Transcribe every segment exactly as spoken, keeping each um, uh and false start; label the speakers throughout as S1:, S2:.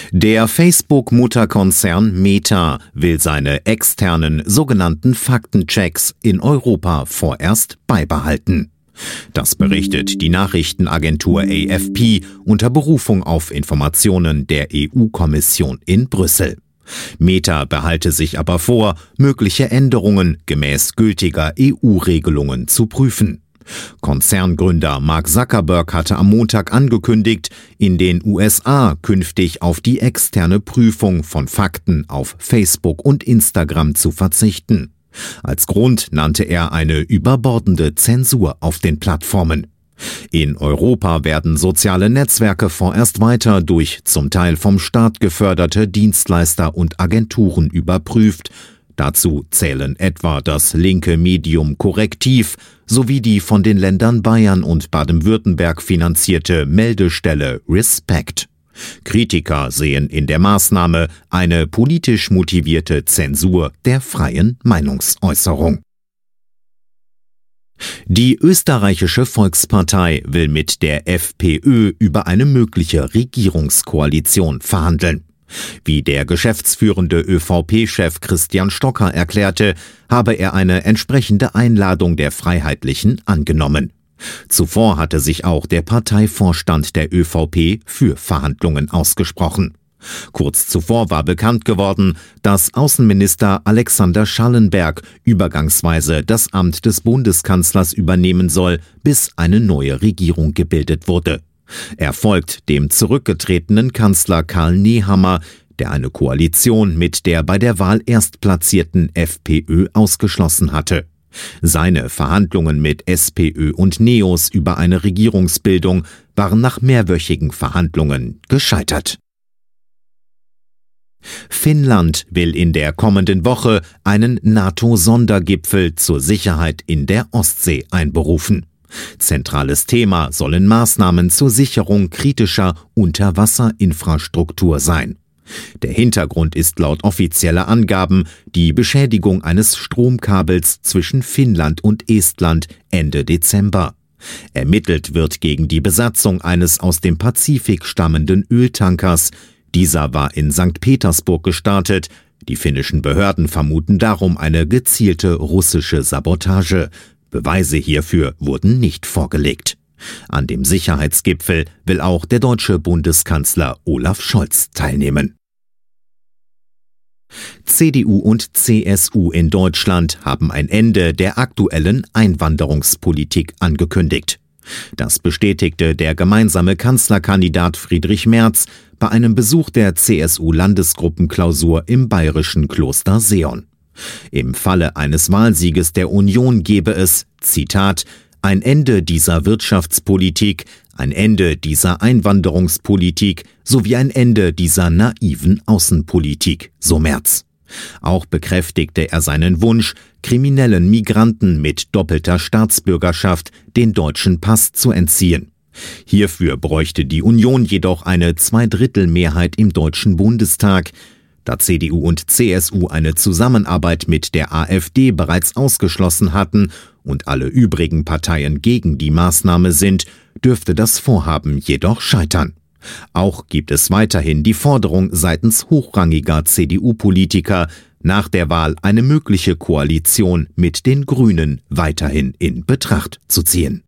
S1: Der Facebook-Mutterkonzern Meta will seine externen sogenannten Faktenchecks in Europa vorerst beibehalten. Das berichtet die Nachrichtenagentur A F P unter Berufung auf Informationen der E U-Kommission in Brüssel. Meta behalte sich aber vor, mögliche Änderungen gemäß gültiger E U-Regelungen zu prüfen. Konzerngründer Mark Zuckerberg hatte am Montag angekündigt, in den U S A künftig auf die externe Prüfung von Fakten auf Facebook und Instagram zu verzichten. Als Grund nannte er eine überbordende Zensur auf den Plattformen. In Europa werden soziale Netzwerke vorerst weiter durch zum Teil vom Staat geförderte Dienstleister und Agenturen überprüft. Dazu zählen etwa das linke Medium Korrektiv sowie die von den Ländern Bayern und Baden-Württemberg finanzierte Meldestelle Respect. Kritiker sehen in der Maßnahme eine politisch motivierte Zensur der freien Meinungsäußerung. Die österreichische Volkspartei will mit der FPÖ über eine mögliche Regierungskoalition verhandeln. Wie der geschäftsführende ÖVP-Chef Christian Stocker erklärte, habe er eine entsprechende Einladung der Freiheitlichen angenommen. Zuvor hatte sich auch der Parteivorstand der ÖVP für Verhandlungen ausgesprochen. Kurz zuvor war bekannt geworden, dass Außenminister Alexander Schallenberg übergangsweise das Amt des Bundeskanzlers übernehmen soll, bis eine neue Regierung gebildet wurde. Er folgt dem zurückgetretenen Kanzler Karl Nehammer, der eine Koalition mit der bei der Wahl erstplatzierten FPÖ ausgeschlossen hatte. Seine Verhandlungen mit SPÖ und Neos über eine Regierungsbildung waren nach mehrwöchigen Verhandlungen gescheitert. Finnland will in der kommenden Woche einen NATO-Sondergipfel zur Sicherheit in der Ostsee einberufen. Zentrales Thema sollen Maßnahmen zur Sicherung kritischer Unterwasserinfrastruktur sein. Der Hintergrund ist laut offizieller Angaben die Beschädigung eines Stromkabels zwischen Finnland und Estland Ende Dezember. Ermittelt wird gegen die Besatzung eines aus dem Pazifik stammenden Öltankers. Dieser war in Sankt Petersburg gestartet. Die finnischen Behörden vermuten darum eine gezielte russische Sabotage. Beweise hierfür wurden nicht vorgelegt. An dem Sicherheitsgipfel will auch der deutsche Bundeskanzler Olaf Scholz teilnehmen. C D U und C S U in Deutschland haben ein Ende der aktuellen Einwanderungspolitik angekündigt. Das bestätigte der gemeinsame Kanzlerkandidat Friedrich Merz bei einem Besuch der C S U-Landesgruppenklausur im bayerischen Kloster Seeon. Im Falle eines Wahlsieges der Union gebe es, Zitat, ein Ende dieser Wirtschaftspolitik, ein Ende dieser Einwanderungspolitik sowie ein Ende dieser naiven Außenpolitik, so Merz. Auch bekräftigte er seinen Wunsch, kriminellen Migranten mit doppelter Staatsbürgerschaft den deutschen Pass zu entziehen. Hierfür bräuchte die Union jedoch eine Zweidrittelmehrheit im Deutschen Bundestag. Da C D U und C S U eine Zusammenarbeit mit der AfD bereits ausgeschlossen hatten und alle übrigen Parteien gegen die Maßnahme sind, dürfte das Vorhaben jedoch scheitern. Auch gibt es weiterhin die Forderung seitens hochrangiger C D U-Politiker, nach der Wahl eine mögliche Koalition mit den Grünen weiterhin in Betracht zu ziehen.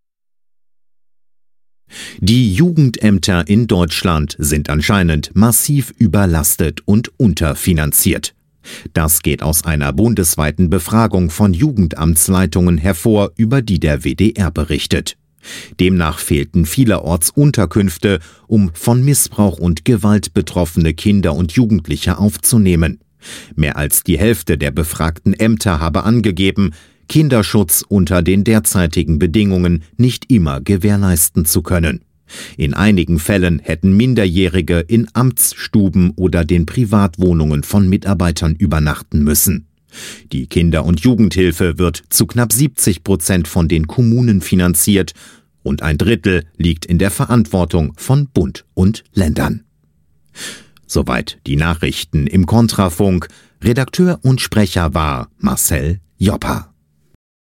S1: Die Jugendämter in Deutschland sind anscheinend massiv überlastet und unterfinanziert. Das geht aus einer bundesweiten Befragung von Jugendamtsleitungen hervor, über die der W D R berichtet. Demnach fehlten vielerorts Unterkünfte, um von Missbrauch und Gewalt betroffene Kinder und Jugendliche aufzunehmen. Mehr als die Hälfte der befragten Ämter habe angegeben, Kinderschutz unter den derzeitigen Bedingungen nicht immer gewährleisten zu können. In einigen Fällen hätten Minderjährige in Amtsstuben oder den Privatwohnungen von Mitarbeitern übernachten müssen. Die Kinder- und Jugendhilfe wird zu knapp siebzig Prozent von den Kommunen finanziert und ein Drittel liegt in der Verantwortung von Bund und Ländern. Soweit die Nachrichten im Kontrafunk. Redakteur und Sprecher war Marcel Joppa.